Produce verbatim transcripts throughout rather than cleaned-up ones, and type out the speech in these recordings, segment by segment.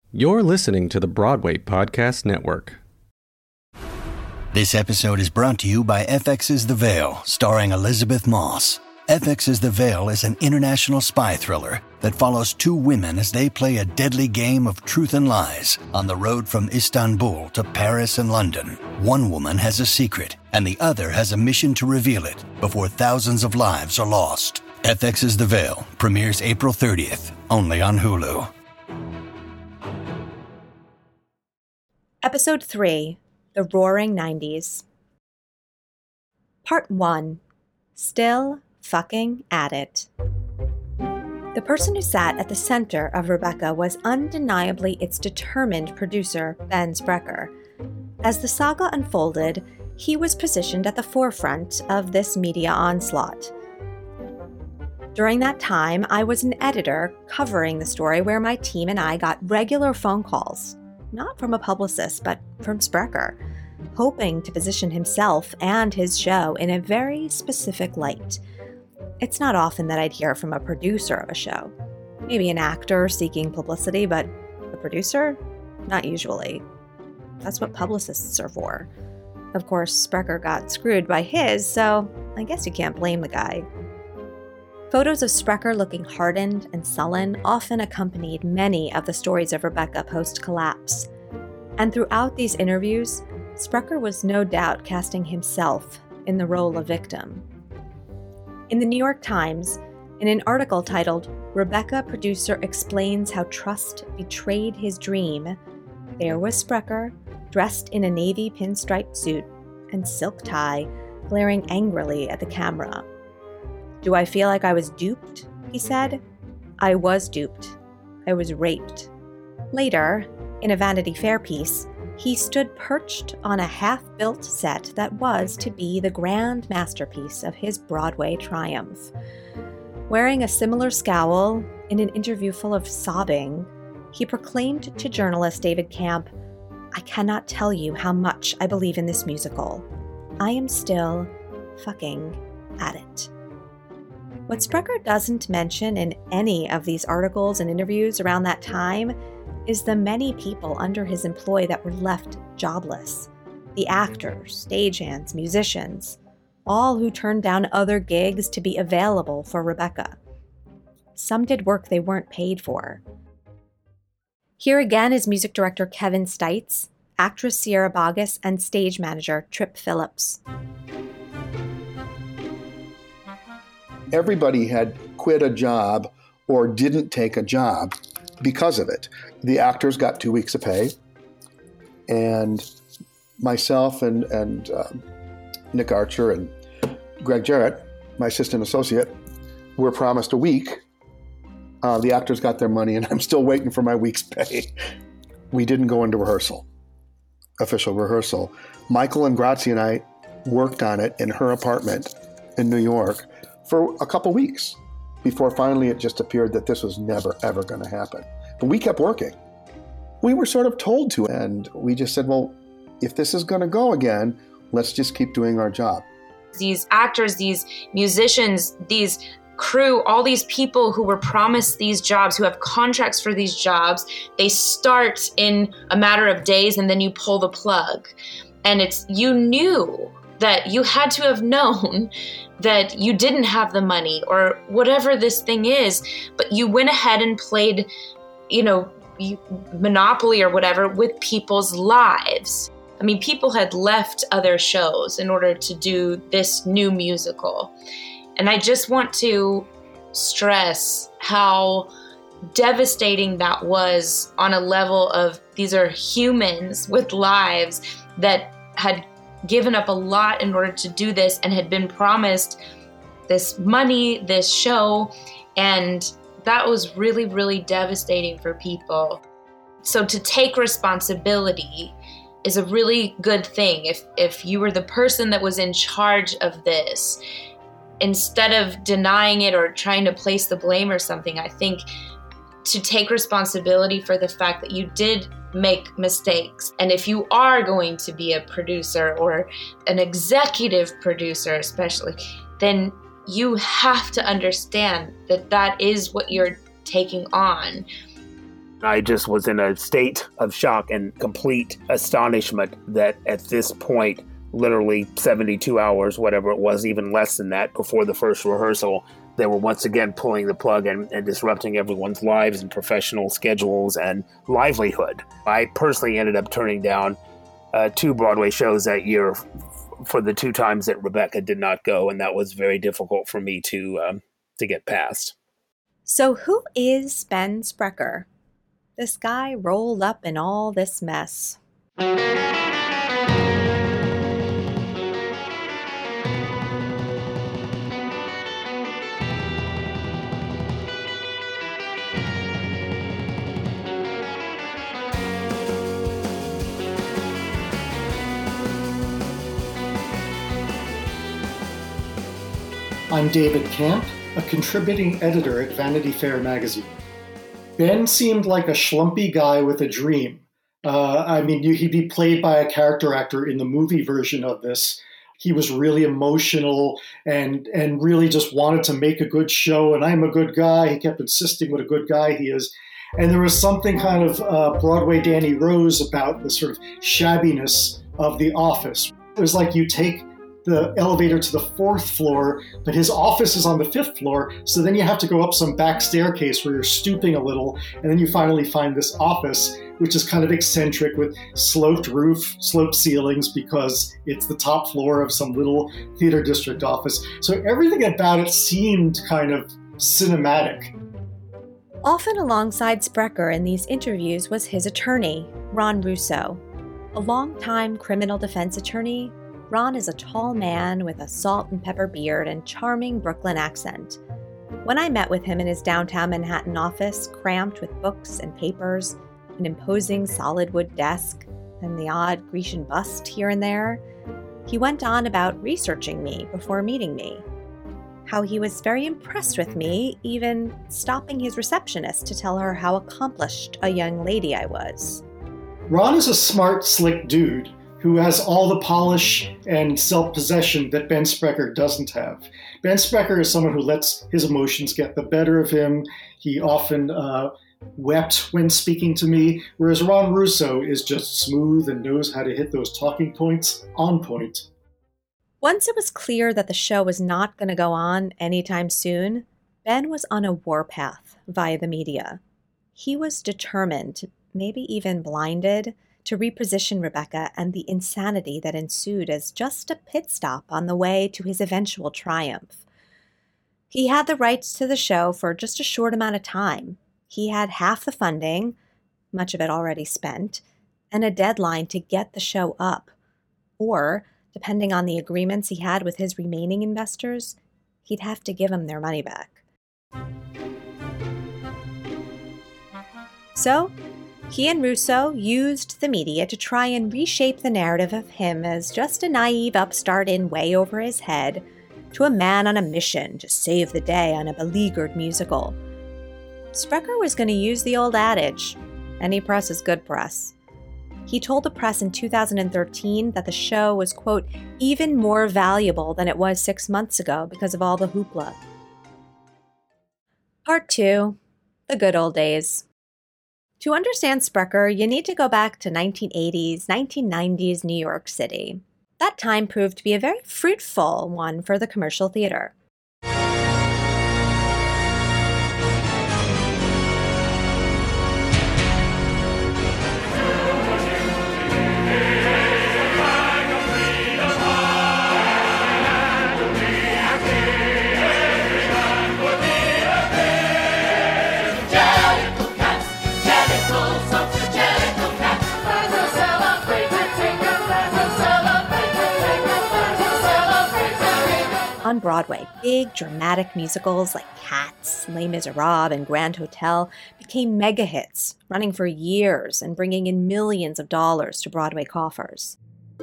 You're listening to the Broadway Podcast Network. This episode is brought to you by F X's The Veil, starring Elizabeth Moss. F X's The Veil is an international spy thriller that follows two women as they play a deadly game of truth and lies on the road from Istanbul to Paris and London. One woman has a secret, and the other has a mission to reveal it before thousands of lives are lost. F X's The Veil premieres April thirtieth, only on Hulu. Episode three, The Roaring Nineties. Part one, Still Fucking At It. The person who sat at the center of Rebecca was undeniably its determined producer, Ben Sprecher. As the saga unfolded, he was positioned at the forefront of this media onslaught. During that time, I was an editor covering the story where my team and I got regular phone calls, not from a publicist, but from Sprecher, hoping to position himself and his show in a very specific light. It's not often that I'd hear from a producer of a show. Maybe an actor seeking publicity, but a producer? Not usually. That's what publicists are for. Of course, Sprecher got screwed by his, so I guess you can't blame the guy. Photos of Sprecher looking hardened and sullen often accompanied many of the stories of Rebecca post-collapse. And throughout these interviews, Sprecher was no doubt casting himself in the role of victim. In the New York Times, in an article titled, "Rebecca Producer Explains How Trust Betrayed His Dream," there was Sprecher, dressed in a navy pinstripe suit and silk tie, glaring angrily at the camera. "Do I feel like I was duped?" he said. "I was duped. I was raped." Later, in a Vanity Fair piece, he stood perched on a half-built set that was to be the grand masterpiece of his Broadway triumph. Wearing a similar scowl, in an interview full of sobbing, he proclaimed to journalist David Camp, "I cannot tell you how much I believe in this musical. I am still fucking at it." What Sprecher doesn't mention in any of these articles and interviews around that time is the many people under his employ that were left jobless. The actors, stagehands, musicians, all who turned down other gigs to be available for Rebecca. Some did work they weren't paid for. Here again is music director Kevin Stites, actress Sierra Boggess, and stage manager Trip Phillips. Everybody had quit a job or didn't take a job because of it. The actors got two weeks of pay, and myself and, and um, Nick Archer and Greg Jarrett, my assistant associate, were promised a week. Uh, the actors got their money, and I'm still waiting for my week's pay. We didn't go into rehearsal, official rehearsal. Michael and Grazie and I worked on it in her apartment in New York for a couple weeks before finally it just appeared that this was never, ever going to happen. But we kept working. We were sort of told to, and we just said, well, if this is going to go again, let's just keep doing our job. These actors, these musicians, these crew, all these people who were promised these jobs, who have contracts for these jobs, they start in a matter of days and then you pull the plug. And it's, you knew that you had to have known that you didn't have the money or whatever this thing is, but you went ahead and played, you know, Monopoly or whatever with people's lives. I mean, people had left other shows in order to do this new musical. And I just want to stress how devastating that was on a level of, these are humans with lives that had given up a lot in order to do this and had been promised this money, this show, and that was really, really devastating for people. So to take responsibility is a really good thing. If if you were the person that was in charge of this, instead of denying it or trying to place the blame or something, I think to take responsibility for the fact that you did make mistakes. And if you are going to be a producer or an executive producer especially, then you have to understand that that is what you're taking on. I just was in a state of shock and complete astonishment that at this point, literally seventy-two hours, whatever it was, even less than that, before the first rehearsal, they were once again pulling the plug and, and disrupting everyone's lives and professional schedules and livelihood. I personally ended up turning down uh, two Broadway shows that year f- for the two times that Rebecca did not go, and that was very difficult for me to um, to get past. So who is Ben Sprecher? This guy rolled up in all this mess. I'm David Camp, a contributing editor at Vanity Fair magazine. Ben seemed like a schlumpy guy with a dream. Uh, I mean, he'd be played by a character actor in the movie version of this. He was really emotional and, and really just wanted to make a good show, and I'm a good guy. He kept insisting what a good guy he is. And there was something kind of uh, Broadway Danny Rose about the sort of shabbiness of the office. It was like you take the elevator to the fourth floor, but his office is on the fifth floor. So then you have to go up some back staircase where you're stooping a little. And then you finally find this office, which is kind of eccentric with sloped roof, sloped ceilings, because it's the top floor of some little theater district office. So everything about it seemed kind of cinematic. Often alongside Sprecher in these interviews was his attorney, Ron Russo. A longtime criminal defense attorney, Ron is a tall man with a salt and pepper beard and charming Brooklyn accent. When I met with him in his downtown Manhattan office, cramped with books and papers, an imposing solid wood desk, and the odd Grecian bust here and there, he went on about researching me before meeting me. How he was very impressed with me, even stopping his receptionist to tell her how accomplished a young lady I was. Ron is a smart, slick dude who has all the polish and self-possession that Ben Sprecher doesn't have. Ben Sprecher is someone who lets his emotions get the better of him. He often uh, wept when speaking to me, whereas Ron Russo is just smooth and knows how to hit those talking points on point. Once it was clear that the show was not going to go on anytime soon, Ben was on a warpath via the media. He was determined, maybe even blinded, to reposition Rebecca and the insanity that ensued as just a pit stop on the way to his eventual triumph. He had the rights to the show for just a short amount of time. He had half the funding, much of it already spent, and a deadline to get the show up. Or, depending on the agreements he had with his remaining investors, he'd have to give them their money back. So, he and Russo used the media to try and reshape the narrative of him as just a naive upstart in way over his head to a man on a mission to save the day on a beleaguered musical. Sprecher was going to use the old adage, any press is good press. He told the press in two thousand thirteen that the show was, quote, even more valuable than it was six months ago because of all the hoopla. Part two, the good old days. To understand Sprecher, you need to go back to nineteen eighties, nineteen nineties New York City. That time proved to be a very fruitful one for the commercial theater. On Broadway, big dramatic musicals like Cats, Les Miserables, and Grand Hotel became mega hits, running for years and bringing in millions of dollars to Broadway coffers.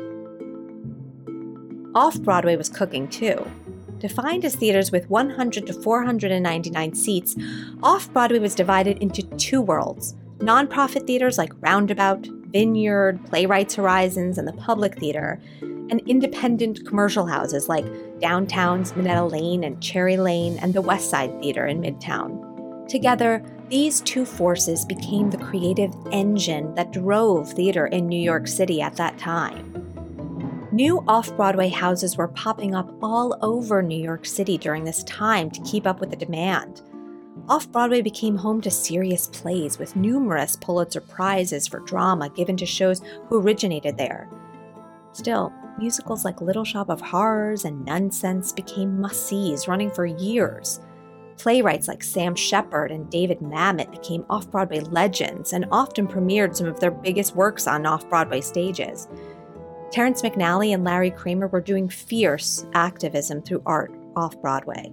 Off-Broadway was cooking too. Defined as theaters with one hundred to four hundred ninety-nine seats, Off-Broadway was divided into two worlds: nonprofit theaters like Roundabout, Vineyard, Playwrights Horizons, and the Public Theater, and independent commercial houses like Downtown's Minetta Lane and Cherry Lane and the West Side Theater in Midtown. Together, These two forces became the creative engine that drove theater in New York City at that time. New off-Broadway houses were popping up all over New York City during this time to keep up with the demand. Off-Broadway became home to serious plays with numerous Pulitzer Prizes for drama given to shows who originated there. Still, musicals like Little Shop of Horrors and Nonsense became must-sees, running for years. Playwrights like Sam Shepard and David Mamet became off-Broadway legends and often premiered some of their biggest works on off-Broadway stages. Terrence McNally and Larry Kramer were doing fierce activism through art off-Broadway.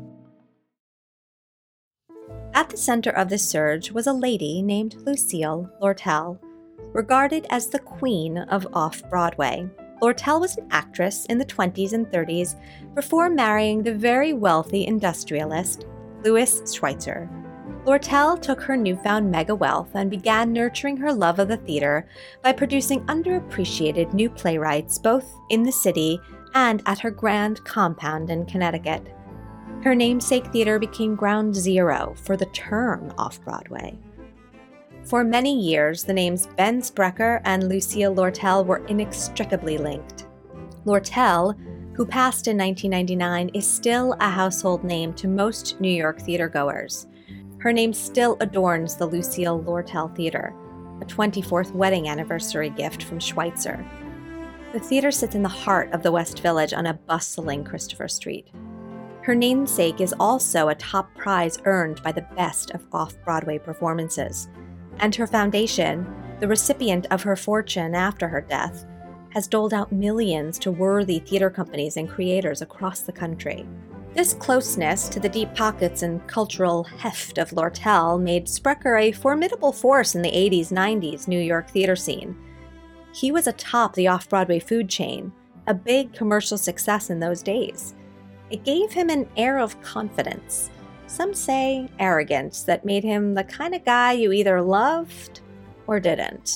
At the center of this surge was a lady named Lucille Lortel, regarded as the queen of off-Broadway. Lortel was an actress in the twenties and thirties before marrying the very wealthy industrialist Louis Schweitzer. Lortel took her newfound mega wealth and began nurturing her love of the theater by producing underappreciated new playwrights both in the city and at her grand compound in Connecticut. Her namesake theater became ground zero for the term off-Broadway. For many years, the names Ben Sprecher and Lucille Lortel were inextricably linked. Lortel, who passed in nineteen ninety-nine, is still a household name to most New York theatergoers. Her name still adorns the Lucille Lortel Theater, a twenty-fourth wedding anniversary gift from Schweitzer. The theater sits in the heart of the West Village on a bustling Christopher Street. Her namesake is also a top prize earned by the best of off-Broadway performances, and her foundation, the recipient of her fortune after her death, has doled out millions to worthy theater companies and creators across the country. This closeness to the deep pockets and cultural heft of Lortel made Sprecher a formidable force in the eighties nineties New York theater scene. He was atop the off-Broadway food chain, a big commercial success in those days. It gave him an air of confidence, some say arrogance, that made him the kind of guy you either loved or didn't.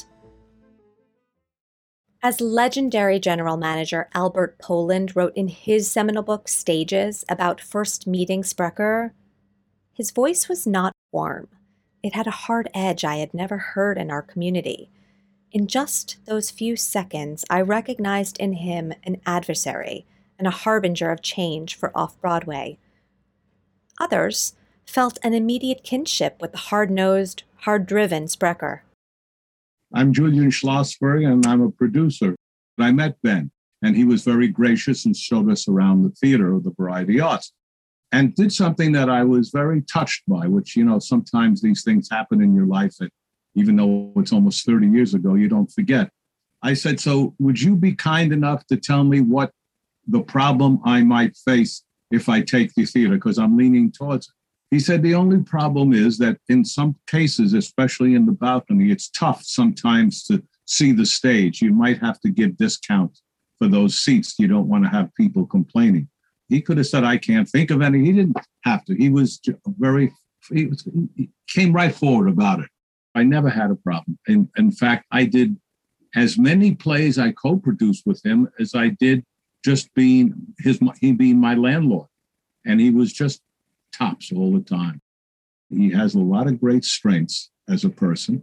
As legendary general manager Albert Poland wrote in his seminal book Stages about first meeting Sprecher, his voice was not warm. It had a hard edge I had never heard in our community. In just those few seconds, I recognized in him an adversary and a harbinger of change for off-Broadway. Others felt an immediate kinship with the hard-nosed, hard-driven Sprecher. I'm Julian Schlossberg, and I'm a producer. I met Ben, and he was very gracious and showed us around the theater of the Variety Arts and did something that I was very touched by, which, you know, sometimes these things happen in your life that even though it's almost thirty years ago, you don't forget. I said, so would you be kind enough to tell me what the problem I might face if I take the theater, because I'm leaning towards it. He said, the only problem is that in some cases, especially in the balcony, it's tough sometimes to see the stage. You might have to give discounts for those seats. You don't want to have people complaining. He could have said, I can't think of any. He didn't have to. He was very, he, was, he came right forward about it. I never had a problem. In, in fact, I did as many plays I co-produced with him as I did just being his, he being my landlord. And he was just tops all the time. He has a lot of great strengths as a person.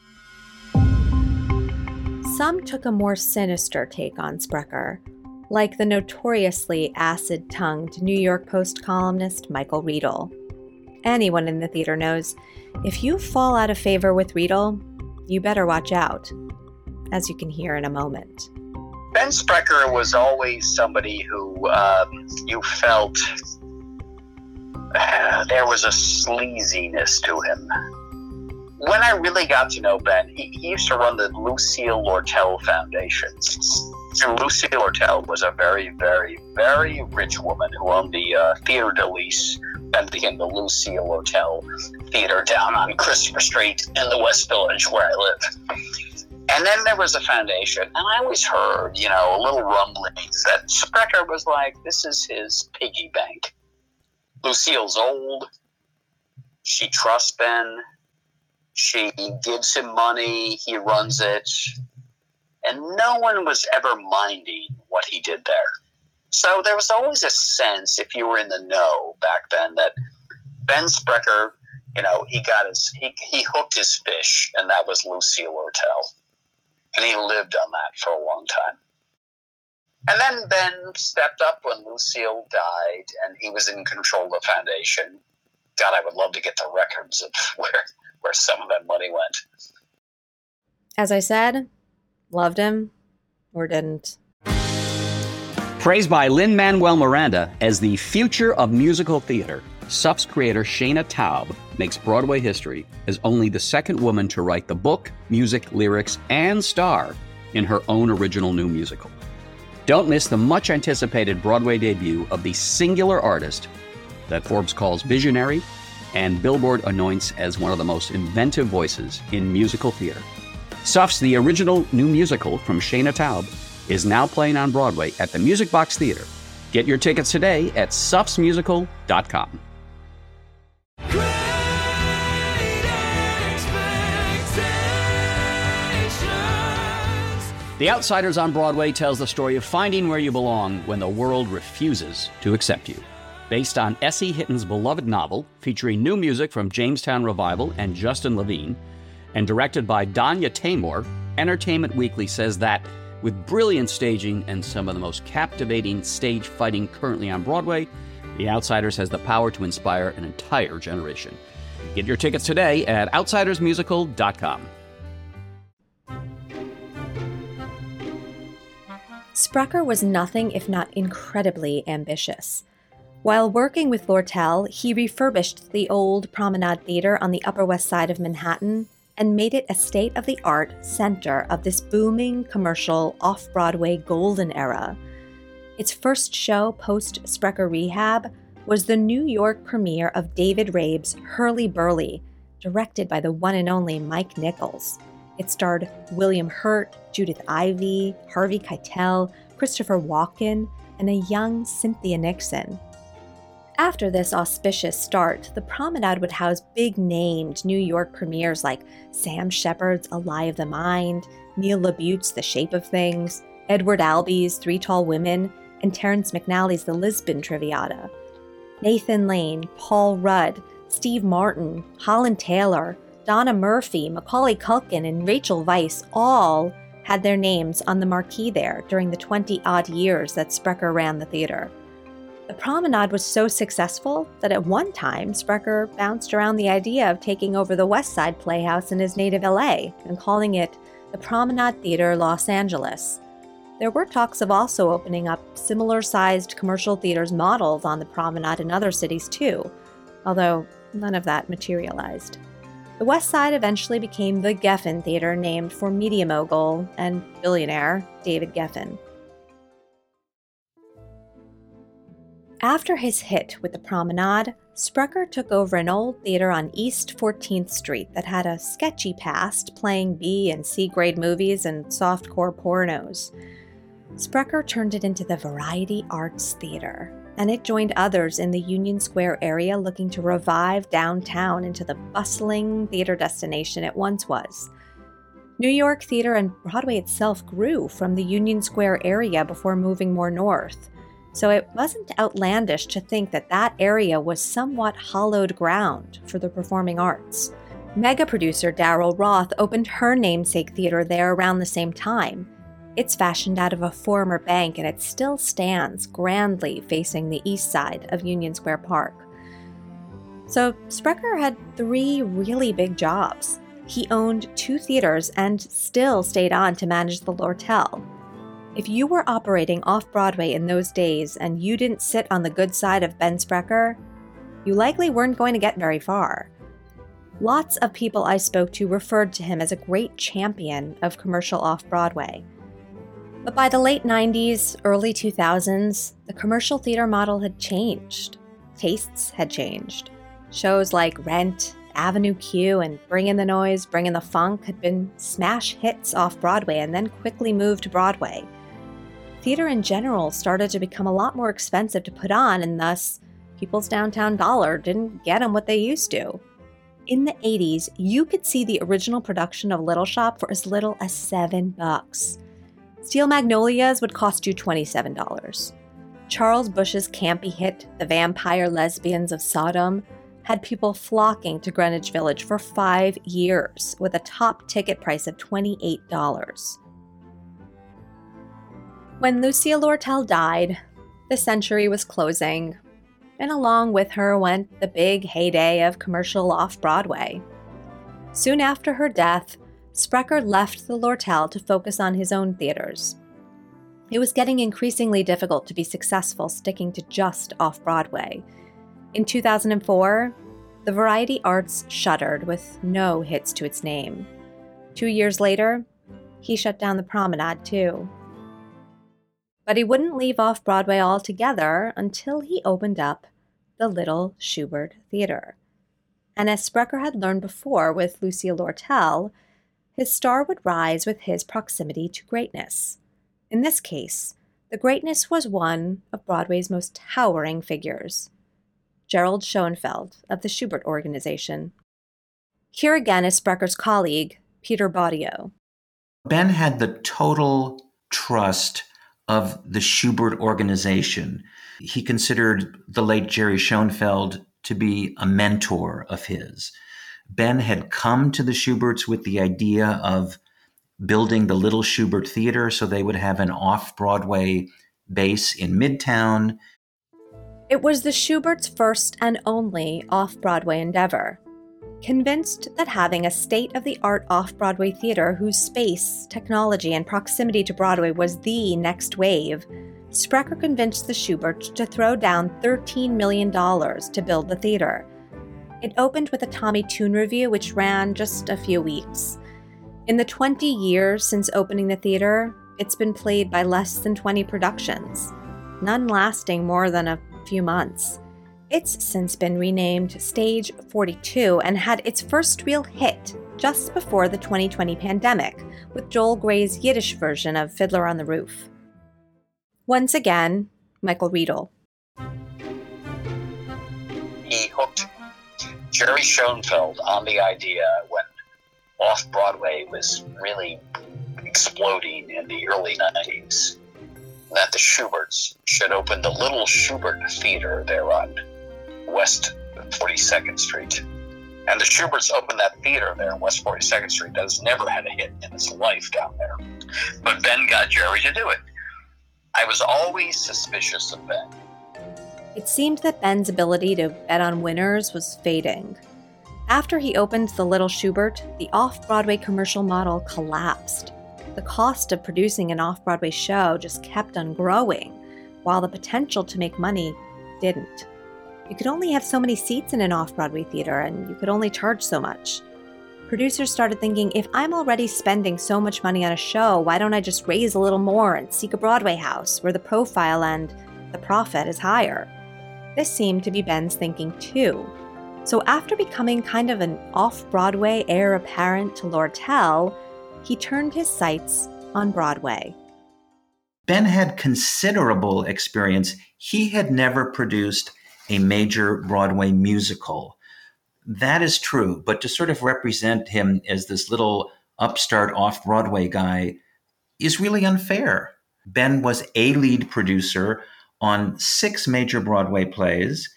Some took a more sinister take on Sprecher, like the notoriously acid-tongued New York Post columnist Michael Riedel. Anyone in the theater knows, if you fall out of favor with Riedel, you better watch out, as you can hear in a moment. Ben Sprecher was always somebody who um, you felt uh, there was a sleaziness to him. When I really got to know Ben, he, he used to run the Lucille Lortel Foundation. And Lucille Lortel was a very, very, very rich woman who owned the uh, Theater de Lys, then became the Lucille Lortel Theater down on Christopher Street in the West Village where I live. And then there was a foundation, and I always heard, you know, a little rumblings that Sprecher was like, this is his piggy bank. Lucille's old. She trusts Ben. She gives him money. He runs it. And no one was ever minding what he did there. So there was always a sense, if you were in the know back then, that Ben Sprecher You know, he got his, he, he hooked his fish, and that was Lucille Lortel. And he lived on that for a long time. And then Ben stepped up when Lucille died, and he was in control of the foundation. God, I would love to get the records of where, where some of that money went. As I said, loved him or didn't. Praised by Lin-Manuel Miranda as the future of musical theater, S U F's creator Shana Taub makes Broadway history as only the second woman to write the book, music, lyrics, and star in her own original new musical. Don't miss the much-anticipated Broadway debut of the singular artist that Forbes calls visionary and Billboard anoints as one of the most inventive voices in musical theater. S U F's The Original New Musical from Shana Taub is now playing on Broadway at the Music Box Theater. Get your tickets today at sufs musical dot com. The Outsiders on Broadway tells the story of finding where you belong when the world refuses to accept you. Based on S E. Hitton's beloved novel, featuring new music from Jamestown Revival and Justin Levine, and directed by Danya Taymor, Entertainment Weekly says that, with brilliant staging and some of the most captivating stage fighting currently on Broadway, The Outsiders has the power to inspire an entire generation. Get your tickets today at outsiders musical dot com. Sprecher was nothing if not incredibly ambitious. While working with Lortel, he refurbished the old Promenade Theater on the Upper West Side of Manhattan and made it a state-of-the-art center of this booming commercial off-Broadway golden era. Its first show post-Sprecher rehab was the New York premiere of David Rabe's Hurly Burly, directed by the one and only Mike Nichols. It starred William Hurt, Judith Ivey, Harvey Keitel, Christopher Walken, and a young Cynthia Nixon. After this auspicious start, the Promenade would house big-named New York premieres like Sam Shepard's A Lie of the Mind, Neil LaBute's The Shape of Things, Edward Albee's Three Tall Women, and Terrence McNally's The Lisbon Traviata. Nathan Lane, Paul Rudd, Steve Martin, Holland Taylor, Donna Murphy, Macaulay Culkin, and Rachel Weisz all had their names on the marquee there during the twenty-odd years that Sprecher ran the theater. The Promenade was so successful that at one time Sprecher bounced around the idea of taking over the West Side Playhouse in his native L A and calling it the Promenade Theater Los Angeles. There were talks of also opening up similar-sized commercial theaters modeled on the Promenade in other cities too, although none of that materialized. The West Side eventually became the Geffen Theater, named for media mogul and billionaire David Geffen. After his hit with the Promenade, Sprecher took over an old theater on East fourteenth Street that had a sketchy past, playing B and C grade movies and softcore pornos. Sprecher turned it into the Variety Arts Theater, and it joined others in the Union Square area looking to revive downtown into the bustling theater destination it once was. New York theater and Broadway itself grew from the Union Square area before moving more north, so it wasn't outlandish to think that that area was somewhat hallowed ground for the performing arts. Mega producer Daryl Roth opened her namesake theater there around the same time. It's fashioned out of a former bank, and it still stands grandly facing the east side of Union Square Park. So Sprecher had three really big jobs. He owned two theaters and still stayed on to manage the Lortel. If you were operating off-Broadway in those days and you didn't sit on the good side of Ben Sprecher, you likely weren't going to get very far. Lots of people I spoke to referred to him as a great champion of commercial off-Broadway. But by the late nineties, early two thousands, the commercial theater model had changed. Tastes had changed. Shows like Rent, Avenue Q, and Bring in the Noise, Bring in the Funk had been smash hits off-Broadway and then quickly moved to Broadway. Theater in general started to become a lot more expensive to put on, and thus, people's downtown dollar didn't get them what they used to. In the eighties, you could see the original production of Little Shop for as little as seven bucks. Steel Magnolias would cost you twenty-seven dollars. Charles Busch's campy hit, The Vampire Lesbians of Sodom, had people flocking to Greenwich Village for five years with a top ticket price of twenty-eight dollars. When Lucille Lortel died, the century was closing, and along with her went the big heyday of commercial off-Broadway. Soon after her death, Sprecher left the Lortel to focus on his own theaters. It was getting increasingly difficult to be successful sticking to just off-Broadway. In two thousand four, the Variety Arts shuttered with no hits to its name. Two years later, he shut down the Promenade too. But he wouldn't leave off-Broadway altogether until he opened up the Little Shubert Theater. And as Sprecher had learned before with Lucille Lortel, his star would rise with his proximity to greatness. In this case, the greatness was one of Broadway's most towering figures, Gerald Schoenfeld of the Shubert Organization. Here again is Sprecher's colleague, Peter Baudio. Ben had the total trust of the Shubert Organization. He considered the late Jerry Schoenfeld to be a mentor of his. Ben had come to the Shuberts with the idea of building the Little Shubert Theater so they would have an off-Broadway base in Midtown. It was the Shuberts' first and only off-Broadway endeavor. Convinced that having a state-of-the-art off-Broadway theater whose space, technology, and proximity to Broadway was the next wave, Sprecher convinced the Shuberts to throw down thirteen million dollars to build the theater. It opened with a Tommy Tune revue, which ran just a few weeks. In the twenty years since opening the theater, it's been played by less than twenty productions, none lasting more than a few months. It's since been renamed Stage forty-two and had its first real hit just before the twenty twenty pandemic with Joel Grey's Yiddish version of Fiddler on the Roof. Once again, Michael Riedel. He hooked Jerry Schoenfeld on the idea when off-Broadway was really exploding in the early nineties that the Shuberts should open the Little Shubert Theater there on West forty-second Street. And the Shuberts opened that theater there on West forty-second Street that has never had a hit in its life down there. But Ben got Jerry to do it. I was always suspicious of Ben. It seemed that Ben's ability to bet on winners was fading. After he opened the Little Shubert, the off-Broadway commercial model collapsed. The cost of producing an off-Broadway show just kept on growing, while the potential to make money didn't. You could only have so many seats in an off-Broadway theater, and you could only charge so much. Producers started thinking, if I'm already spending so much money on a show, why don't I just raise a little more and seek a Broadway house where the profile and the profit is higher? This seemed to be Ben's thinking too. So after becoming kind of an off-Broadway heir apparent to Lortel, he turned his sights on Broadway. Ben had considerable experience. He had never produced a major Broadway musical. That is true, but to sort of represent him as this little upstart off-Broadway guy is really unfair. Ben was a lead producer on six major Broadway plays,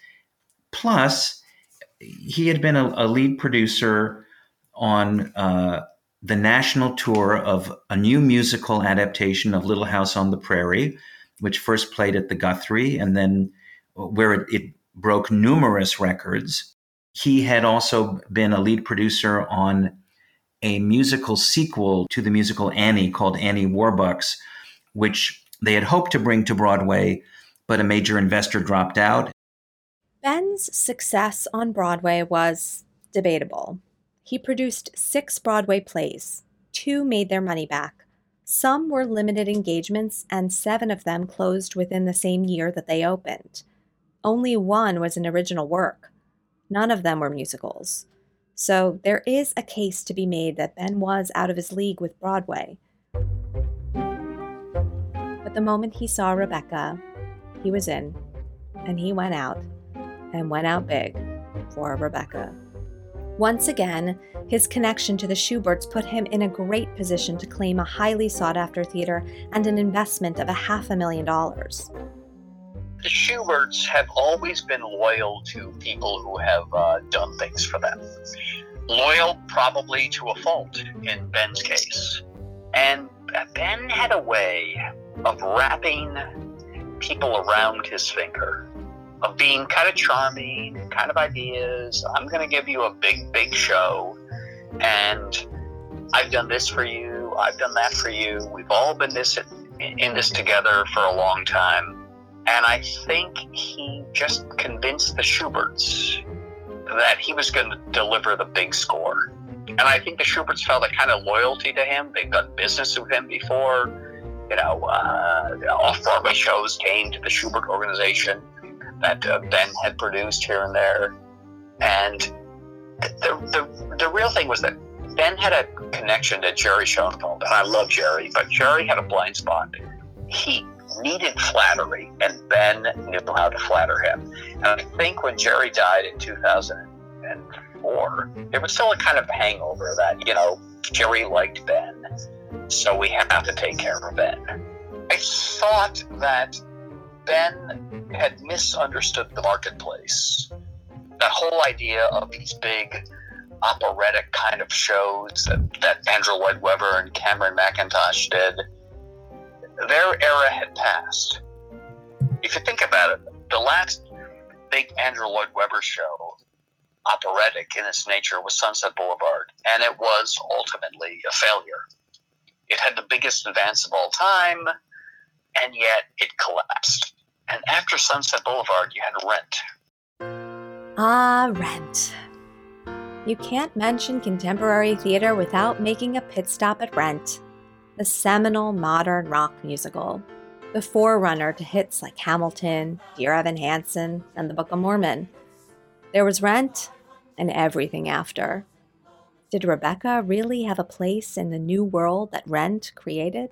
plus he had been a, a lead producer on uh, the national tour of a new musical adaptation of Little House on the Prairie, which first played at the Guthrie and then where it, it broke numerous records. He had also been a lead producer on a musical sequel to the musical Annie called Annie Warbucks, which they had hoped to bring to Broadway, but a major investor dropped out. Ben's success on Broadway was debatable. He produced six Broadway plays. Two made their money back. Some were limited engagements, and seven of them closed within the same year that they opened. Only one was an original work. None of them were musicals. So there is a case to be made that Ben was out of his league with Broadway. But the moment he saw Rebecca, he was in, and he went out, and went out big for Rebecca. Once again, his connection to the Shuberts put him in a great position to claim a highly sought-after theater and an investment of a half a million dollars. The Shuberts have always been loyal to people who have uh, done things for them. Loyal probably to a fault in Ben's case. And Ben had a way of wrapping people around his finger, of being kind of charming, kind of ideas. I'm going to give you a big, big show, and I've done this for you, I've done that for you. We've all been this in this together for a long time. And I think he just convinced the Shuberts that he was going to deliver the big score. And I think the Shuberts felt a kind of loyalty to him. They've done business with him before. You know, uh, off-Broadway shows came to the Shubert organization that uh, Ben had produced here and there. And the, the, the real thing was that Ben had a connection to Jerry Schoenfeld. And I love Jerry, but Jerry had a blind spot. He needed flattery, and Ben knew how to flatter him. And I think when Jerry died in two thousand four, there was still a kind of hangover that, you know, Jerry liked Ben, so we have to take care of Ben. I thought that Ben had misunderstood the marketplace. That whole idea of these big operatic kind of shows that, that Andrew Lloyd Webber and Cameron McIntosh did, their era had passed. If you think about it, the last big Andrew Lloyd Webber show, operatic in its nature, was Sunset Boulevard, and it was ultimately a failure. It had the biggest advance of all time, and yet it collapsed. And after Sunset Boulevard, you had Rent. Ah, Rent. You can't mention contemporary theater without making a pit stop at Rent, the seminal modern rock musical, the forerunner to hits like Hamilton, Dear Evan Hansen, and The Book of Mormon. There was Rent and everything after. Did Rebecca really have a place in the new world that Rent created?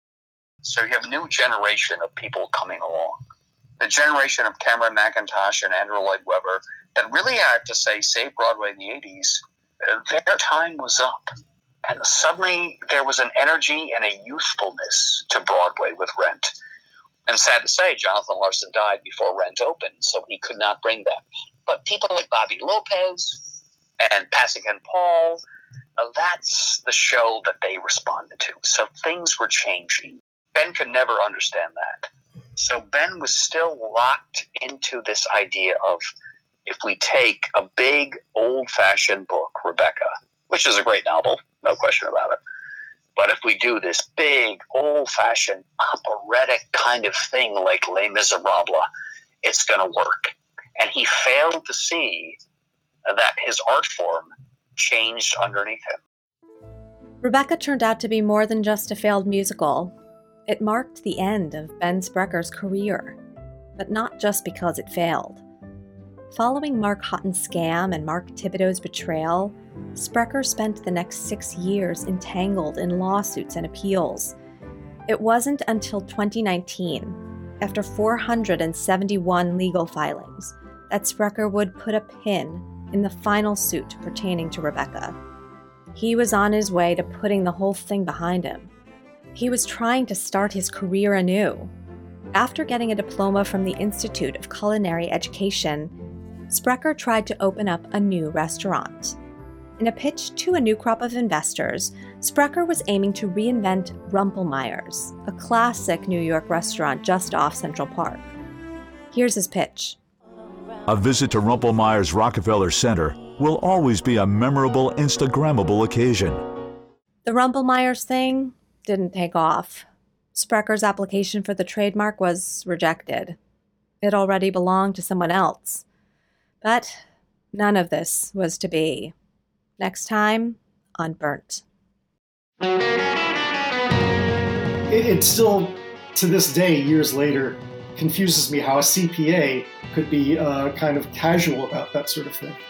So you have a new generation of people coming along. The generation of Cameron McIntosh and Andrew Lloyd Webber that really, I have to say, saved Broadway in the eighties. Their time was up. And suddenly there was an energy and a youthfulness to Broadway with Rent. And sad to say, Jonathan Larson died before Rent opened, so he could not bring them. But people like Bobby Lopez and Pasek and Paul, uh, that's the show that they responded to. So things were changing. Ben could never understand that. So Ben was still locked into this idea of, if we take a big, old-fashioned book, Rebecca, which is a great novel, no question about it, but if we do this big, old-fashioned, operatic kind of thing like Les Miserables, it's going to work. And he failed to see that his art form changed underneath him. Rebecca turned out to be more than just a failed musical. It marked the end of Ben Sprecher's career, but not just because it failed. Following Mark Houghton's scam and Mark Thibodeau's betrayal, Sprecher spent the next six years entangled in lawsuits and appeals. It wasn't until twenty nineteen, after four hundred seventy-one legal filings, that Sprecher would put a pin in the final suit pertaining to Rebecca. He was on his way to putting the whole thing behind him. He was trying to start his career anew. After getting a diploma from the Institute of Culinary Education, Sprecher tried to open up a new restaurant. In a pitch to a new crop of investors, Sprecher was aiming to reinvent Rumpelmeyer's, a classic New York restaurant just off Central Park. Here's his pitch. A visit to Rumpelmeyer's Rockefeller Center will always be a memorable, Instagrammable occasion. The Rumpelmeyer's thing didn't take off. Sprecher's application for the trademark was rejected. It already belonged to someone else. But none of this was to be. Next time on Burnt. It, it still, to this day, years later, confuses me how a C P A could be uh, kind of casual about that sort of thing.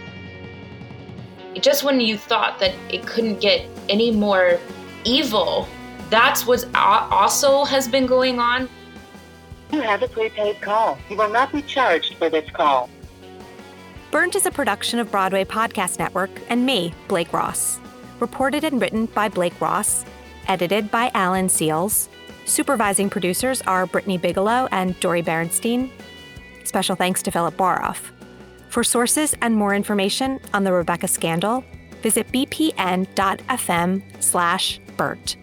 Just when you thought that it couldn't get any more evil, that's what also has been going on. You have a prepaid call. You will not be charged for this call. Burnt is a production of Broadway Podcast Network and me, Blake Ross. Reported and written by Blake Ross. Edited by Alan Seals. Supervising producers are Brittany Bigelow and Dori Berenstein. Special thanks to Philip Boroff. For sources and more information on the Rebecca scandal, visit bpn.fm slash Bert.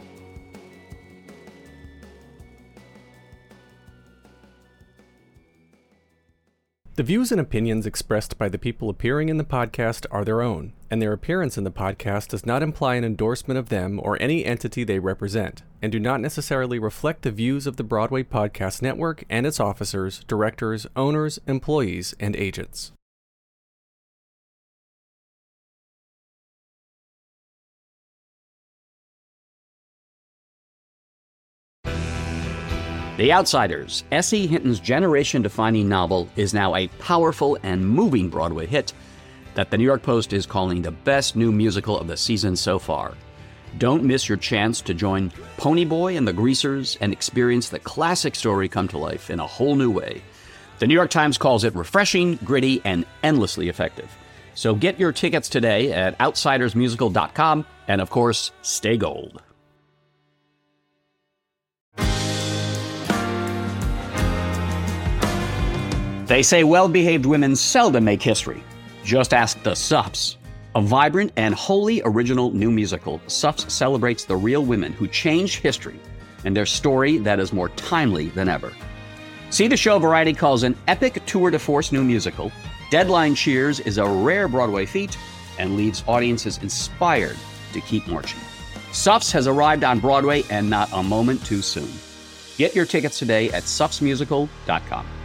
The views and opinions expressed by the people appearing in the podcast are their own, and their appearance in the podcast does not imply an endorsement of them or any entity they represent, and do not necessarily reflect the views of the Broadway Podcast Network and its officers, directors, owners, employees, and agents. The Outsiders, S E. Hinton's generation-defining novel, is now a powerful and moving Broadway hit that the New York Post is calling the best new musical of the season so far. Don't miss your chance to join Ponyboy and the Greasers and experience the classic story come to life in a whole new way. The New York Times calls it refreshing, gritty, and endlessly effective. So get your tickets today at outsiders musical dot com, and of course, stay gold. They say well-behaved women seldom make history. Just ask the Suffs. A vibrant and wholly original new musical, Suffs celebrates the real women who changed history and their story that is more timely than ever. See the show Variety calls an epic tour de force new musical. Deadline cheers is a rare Broadway feat and leaves audiences inspired to keep marching. Suffs has arrived on Broadway, and not a moment too soon. Get your tickets today at suffs musical dot com.